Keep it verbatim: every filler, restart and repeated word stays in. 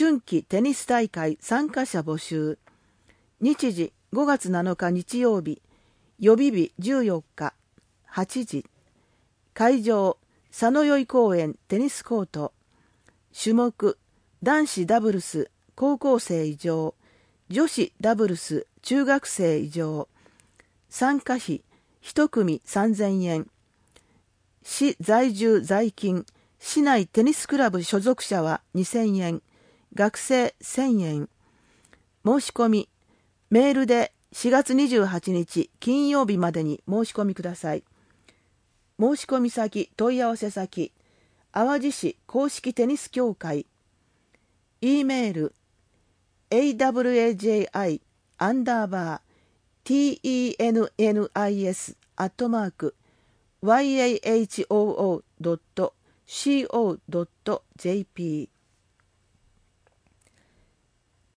春季テニス大会参加者募集。日時ごがつなのか日曜日、予備日じゅうよっかはちじ。会場佐野宵公園テニスコート。種目男子ダブルス高校生以上、女子ダブルス中学生以上。参加費いち組さんぜんえん。市在住在勤、市内テニスクラブ所属者はにせんえん、学生せんえん。申し込み、メールでしがつにじゅうはちにち金曜日までに申し込みください。申し込み先、問い合わせ先、淡路市公式テニス協会。E メール、awaji アンダーバー tennis アットマーク yahoo ドット co ドット jp